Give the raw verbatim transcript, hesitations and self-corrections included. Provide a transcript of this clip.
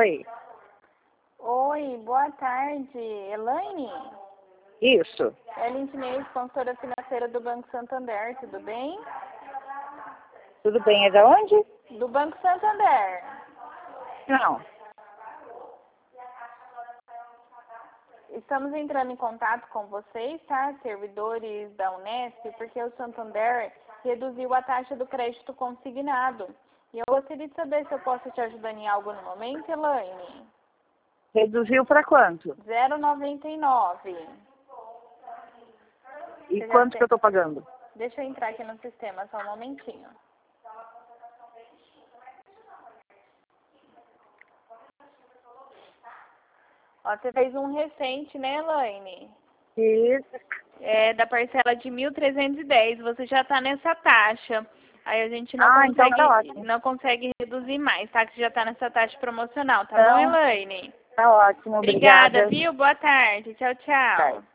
Oi. Oi, boa tarde. Elaine? Isso. Ellen Inês, consultora financeira do Banco Santander, tudo bem? Tudo bem, é da onde? Do Banco Santander. Não. Estamos entrando em contato com vocês, tá? Servidores da Unesp, porque o Santander reduziu a taxa do crédito consignado. E eu gostaria de saber se eu posso te ajudar em algo no momento, Elaine. Reduziu para quanto? zero vírgula noventa e nove. E Você já quanto tem- que eu tô pagando? Deixa eu entrar aqui no sistema, só um momentinho. Ó, você fez um recente, né, Elaine? Isso. É, da parcela de mil trezentos e dez, você já está nessa taxa. Aí a gente não Ah, então consegue, tá ótimo. não consegue reduzir mais, tá? Que já está nessa taxa promocional, tá bom, Então, Elaine? tá ótimo, Obrigada, obrigada. viu? Boa tarde. Tchau, tchau. Tá.